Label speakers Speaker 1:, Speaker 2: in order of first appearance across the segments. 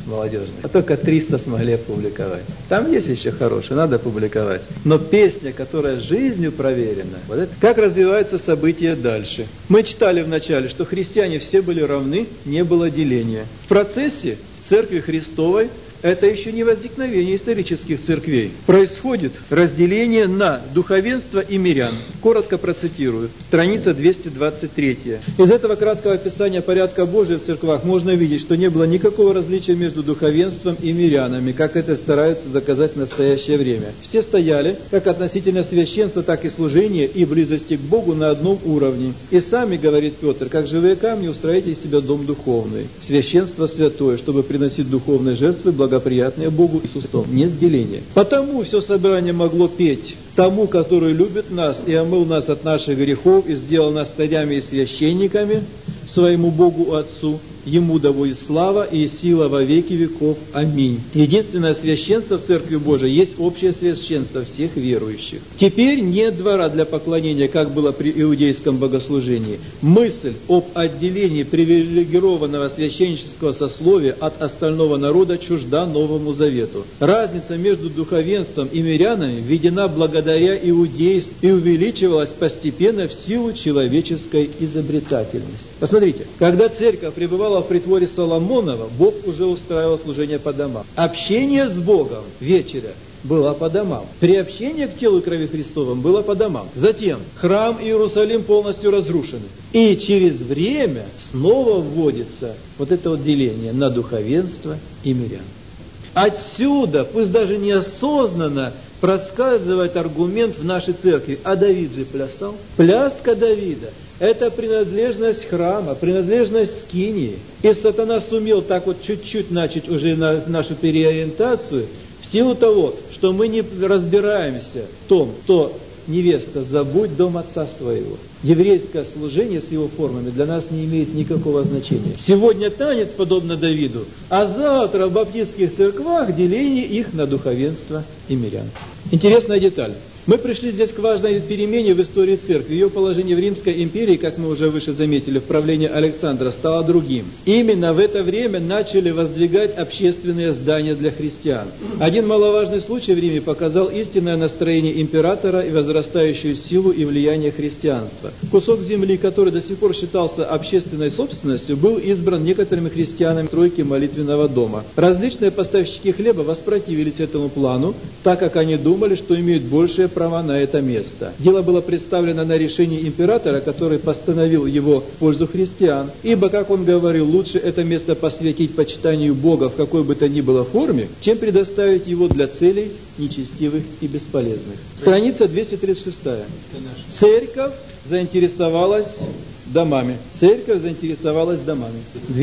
Speaker 1: молодежных, а только 300 смогли опубликовать. Там есть еще хорошие, надо публиковать. Но песня, которая жизнью проверена, вот это, как развиваются события дальше. Мы читали вначале, что христиане все были равны, не было деления. В процессе в Церкви Христовой это еще не возникновение исторических церквей. Происходит разделение на духовенство и мирян. Коротко процитирую. Страница 223. Из этого краткого описания порядка Божия в церквах можно видеть, что не было никакого различия между духовенством и мирянами, как это стараются доказать в настоящее время. Все стояли, как относительно священства, так и служения и близости к Богу на одном уровне. И сами, говорит Петр, как живые камни, устроите из себя дом духовный. Священство святое, чтобы приносить духовные жертвы, благоприятные Богу и Христу. Нет деления. Потому все собрание могло петь тому, который любит нас и омыл нас от наших грехов и сделал нас царями и священниками своему Богу Отцу. Ему да будет слава и сила во веки веков. Аминь. Единственное священство в Церкви Божией есть общее священство всех верующих. Теперь нет двора для поклонения, как было при иудейском богослужении. Мысль об отделении привилегированного священнического сословия от остального народа чужда Новому Завету. Разница между духовенством и мирянами введена благодаря иудейству и увеличивалась постепенно в силу человеческой изобретательности. Посмотрите, когда церковь пребывала в притворе Соломонова, Бог уже устраивал служение по домам. Общение с Богом вечеря было по домам. Приобщение к телу и крови Христовым было по домам. Затем храм Иерусалим полностью разрушен. И через время снова вводится вот это вот деление на духовенство и мирян. Отсюда, пусть даже неосознанно, проскальзывает аргумент в нашей церкви. А Давид же плясал. Пляска Давида – это принадлежность храма, принадлежность скинии. И сатана сумел так вот чуть-чуть начать уже нашу переориентацию в силу того, что мы не разбираемся в том, что невеста, забудь дом отца своего. Еврейское служение с его формами для нас не имеет никакого значения. Сегодня танец, подобно Давиду, а завтра в баптистских церквах деление их на духовенство и мирян. Интересная деталь. Мы пришли здесь к важной перемене в истории церкви. Ее положение в Римской империи, как мы уже выше заметили, в правлении Александра стало другим. Именно в это время начали воздвигать общественные здания для христиан. Один маловажный случай в Риме показал истинное настроение императора и возрастающую силу и влияние христианства. Кусок земли, который до сих пор считался общественной собственностью, был избран некоторыми христианами стройки молитвенного дома. Различные поставщики хлеба воспротивились этому плану, так как они думали, что имеют большее права на это место. Дело было представлено на решение императора, который постановил его в пользу христиан, ибо, как он говорил, лучше это место посвятить почитанию Бога в какой бы то ни было форме, чем предоставить его для целей нечестивых и бесполезных. Страница 236. Церковь заинтересовалась домами. Церковь заинтересовалась домами.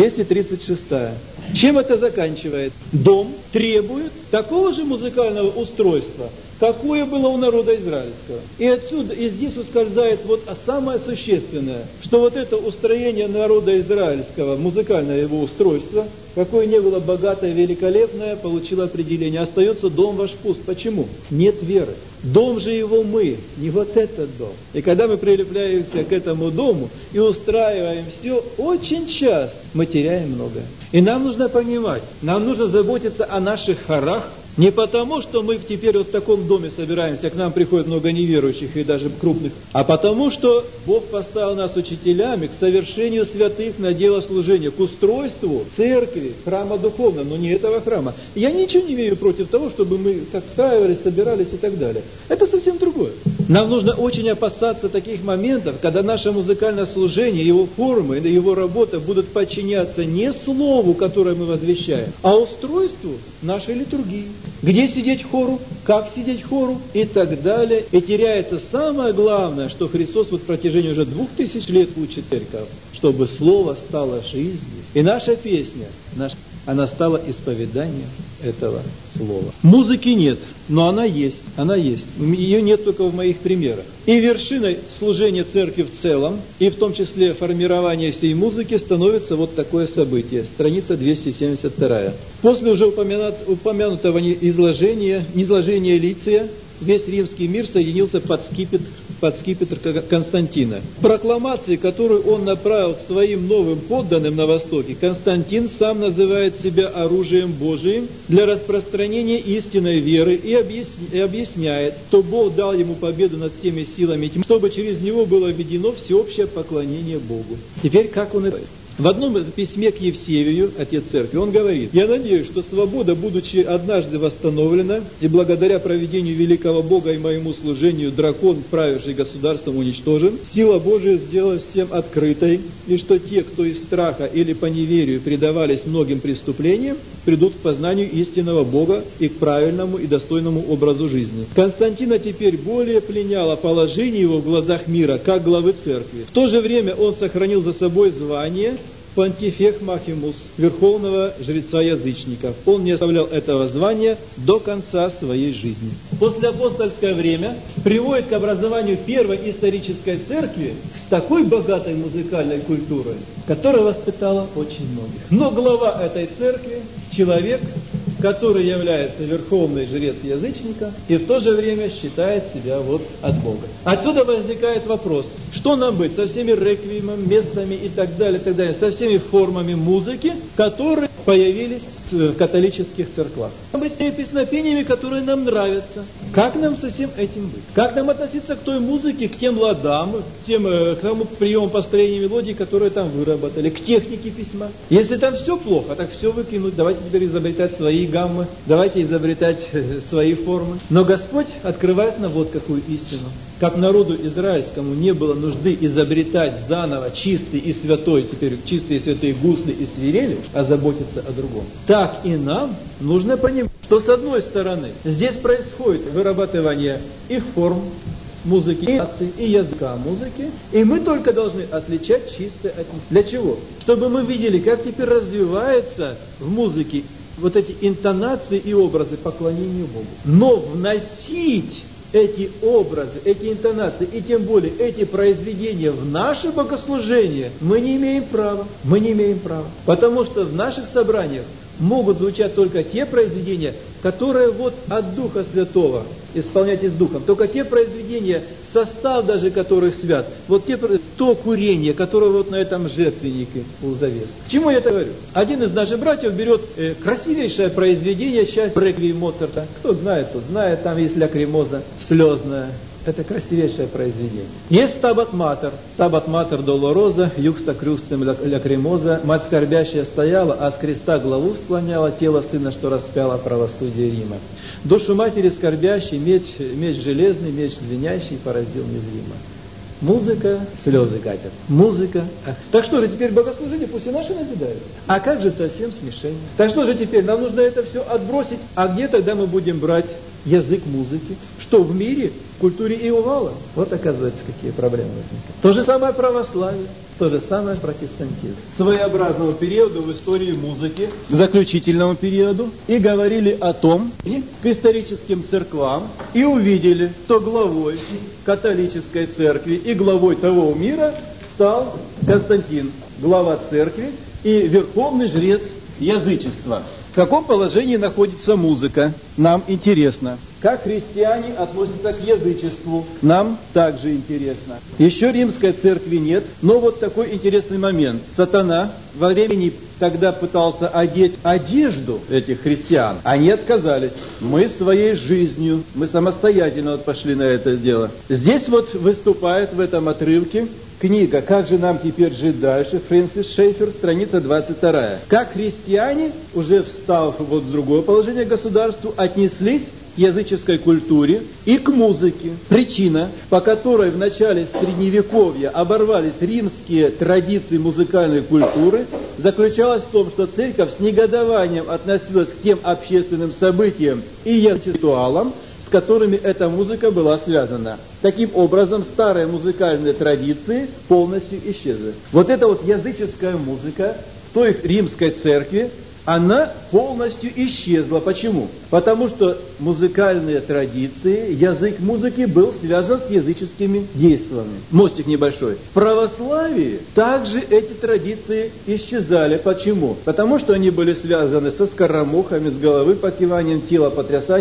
Speaker 1: 236. Чем это заканчивает? Дом требует такого же музыкального устройства, какое было у народа израильского. И отсюда, и здесь ускользает вот самое существенное, что вот это устроение народа израильского, музыкальное его устройство, какое не было богатое, великолепное, получило определение. Остается дом ваш пуст. Почему? Нет веры. Дом же его мы, не вот этот дом. И когда мы прилепляемся к этому дому и устраиваем все, очень часто мы теряем многое. И нам нужно понимать, нам нужно заботиться о наших хорах, не потому, что мы теперь вот в таком доме собираемся, к нам приходит много неверующих и даже крупных, а потому, что Бог поставил нас учителями к совершению святых на дело служения, к устройству церкви, храма духовного, но не этого храма. Я ничего не имею против того, чтобы мы так встраивались, собирались и так далее. Это совсем другое. Нам нужно очень опасаться таких моментов, когда наше музыкальное служение, его формы, его работа будут подчиняться не слову, которое мы возвещаем, а устройству нашей литургии. Где сидеть хору, как сидеть хору и так далее. И теряется самое главное, что Христос вот в протяжении уже 2000 лет учит церковь, чтобы слово стало жизнью. И наша песня, она стала исповеданием этого слова. Музыки нет, но она есть, она есть. Ее нет только в моих примерах. И вершиной служения церкви в целом, и в том числе формирования всей музыки, становится вот такое событие. Страница 272. После уже упомянутого низложения Лиция, весь римский мир соединился под скипетр под скипетр Константина. В прокламации, которую он направил к своим новым подданным на Востоке, Константин сам называет себя оружием Божиим для распространения истинной веры и объясняет, что Бог дал ему победу над всеми силами тьмы, чтобы через него было введено всеобщее поклонение Богу. Теперь как он это? В одном письме к Евсевию, отец церкви, он говорит: «Я надеюсь, что свобода, будучи однажды восстановлена, и благодаря проведению великого Бога и моему служению дракон, правивший государством, уничтожен, сила Божия сделалась всем открытой, и что те, кто из страха или по неверию предавались многим преступлениям, придут к познанию истинного Бога и к правильному и достойному образу жизни». Константина теперь более пленяло положение его в глазах мира, как главы церкви. В то же время он сохранил за собой звание Понтифех Махимус, верховного жреца язычников. Он не оставлял этого звания до конца своей жизни. Послеапостольское время приводит к образованию первой исторической церкви с такой богатой музыкальной культурой, которая воспитала очень многих. Но глава этой церкви – человек, который является верховный жрец язычника и в то же время считает себя от Бога. Отсюда возникает вопрос, что нам быть со всеми реквиемами, мессами и так далее, со всеми формами музыки, которые появились в католических церквах. Быть с теми песнопениями, которые нам нравятся. Как нам со всем этим быть? Как нам относиться к той музыке, к тем ладам, к тому приему построения мелодий, которые там выработали, к технике письма? Если там все плохо, так все выкинуть. Давайте теперь изобретать свои гаммы, давайте изобретать свои формы. Но Господь открывает нам вот какую истину. Как народу израильскому не было нужды изобретать заново чистый и святой, теперь чистые и святые гусли и свирели, а заботиться о другом. Так и нам нужно понимать, что с одной стороны здесь происходит вырабатывание и форм музыки, и языка музыки, и мы только должны отличать чистое от них. Для чего? Чтобы мы видели, как теперь развиваются в музыке вот эти интонации и образы поклонения Богу. Но вносить эти образы, эти интонации и тем более эти произведения в наше богослужение мы не имеем права. Мы не имеем права. Потому что в наших собраниях могут звучать только те произведения, которые от Духа Святого, исполнять с Духом. Только те произведения, состав даже которых свят, то курение, которое на этом жертвеннике у завес. К чему я это говорю? Один из наших братьев берет красивейшее произведение, часть реквием Моцарта. Кто знает, тот знает, там есть лакримоза слезная. Это красивейшее произведение. Есть Стабат Матер Долороза, Юкста Крюстем Лакримоза, мать скорбящая стояла, а с креста главу склоняла, тело сына, что распяло правосудие Рима. Душу матери скорбящей, меч железный, меч звенящий поразил незримо. Музыка, слезы катятся. Музыка. Так что же теперь богослужение пусть и наши назидают? А как же совсем смешение? Так что же теперь? Нам нужно это все отбросить. А где тогда мы будем брать язык музыки? Что в мире, в культуре Иувала? Вот оказывается, какие проблемы возникают. То же самое православие, то же самое протестантизм. Своеобразному периоду в истории музыки, к заключительному периоду, и говорили о том, к историческим церквам, и увидели, что главой католической церкви и главой того мира стал Константин, глава церкви и верховный жрец язычества. В каком положении находится музыка? Нам интересно. Как христиане относятся к язычеству? Нам также интересно. Еще римской церкви нет, но такой интересный момент. Сатана во времени, когда пытался одеть одежду этих христиан, они отказались. Мы своей жизнью, мы самостоятельно пошли на это дело. Здесь выступает в этом отрывке книга «Как же нам теперь жить дальше?» Фрэнсис Шейфер, страница 22. Как христиане, уже встав в другое положение к государству, отнеслись к языческой культуре и к музыке. Причина, по которой в начале Средневековья оборвались римские традиции музыкальной культуры, заключалась в том, что церковь с негодованием относилась к тем общественным событиям и ритуалам, с которыми эта музыка была связана. Таким образом, старые музыкальные традиции полностью исчезли. Эта языческая музыка в той римской церкви, она полностью исчезла. Почему? Потому что музыкальные традиции, язык музыки был связан с языческими действиями. Мостик небольшой. В православии также эти традиции исчезали. Почему? Потому что они были связаны со скоромухами, с головы покиванием, тела потрясанием.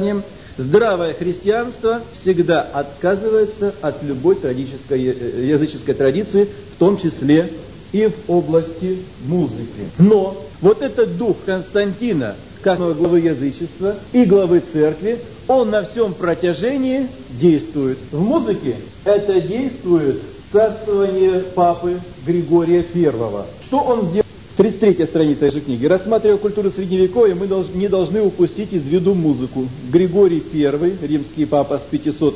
Speaker 1: Здравое христианство всегда отказывается от любой языческой традиции, в том числе и в области музыки. Но вот этот дух Константина, как главы язычества и главы церкви, он на всем протяжении действует. В музыке это действует царствование папы Григория I. Что он сделал? 33-я страница этой книги. Рассматривая культуру Средневековья, мы не должны упустить из виду музыку. Григорий I, римский папа с 500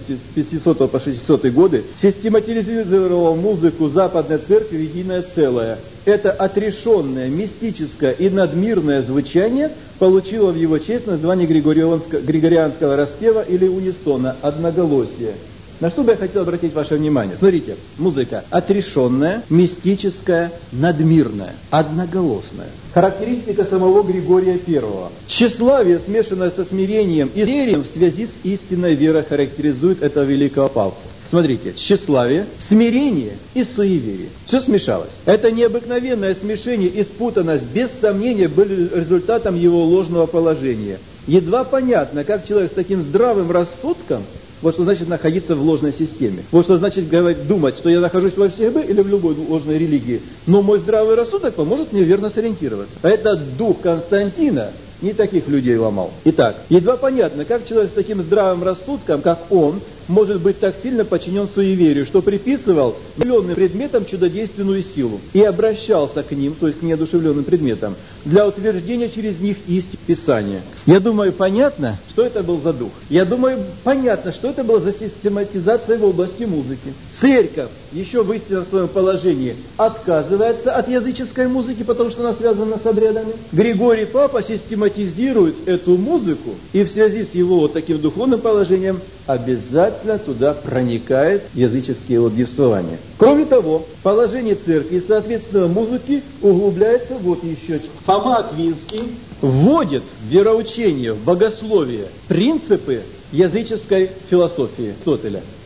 Speaker 1: по 600 годы, систематизировал музыку Западной Церкви в единое целое. Это отрешенное, мистическое и надмирное звучание получило в его честь название григорианского распева или унисона, одноголосие. На что бы я хотел обратить ваше внимание? Смотрите, музыка отрешенная, мистическая, надмирная, одноголосная. Характеристика самого Григория I. Тщеславие, смешанное со смирением и верием в связи с истинной верой, характеризует этого великого папу. Смотрите, тщеславие, смирение и суеверие. Все смешалось. Это необыкновенное смешение и спутанность, без сомнения, были результатом его ложного положения. Едва понятно, как человек с таким здравым рассудком, вот что значит находиться в ложной системе. Вот что значит думать, что я нахожусь во ВСБ или в любой ложной религии. Но мой здравый рассудок поможет мне верно сориентироваться. А этот дух Константина не таких людей ломал. Итак, едва понятно, как человек с таким здравым рассудком, как он, может быть так сильно подчинен суеверию, что приписывал неодушевленным предметам чудодейственную силу и обращался к ним, то есть к неодушевленным предметам, для утверждения через них истин Писания. Я думаю, понятно, что это был за дух. Я думаю, понятно, что это была за систематизация в области музыки. Церковь, еще в истинном своем положении, отказывается от языческой музыки, потому что она связана с обрядами. Григорий Папа систематизирует эту музыку, и в связи с его вот таким духовным положением обязательно туда проникает языческие девствования. Кроме того, положение церкви и, соответственно, музыки углубляется вот еще. Фома Аквинский вводит в вероучение, в богословие принципы языческой философии Аристотеля.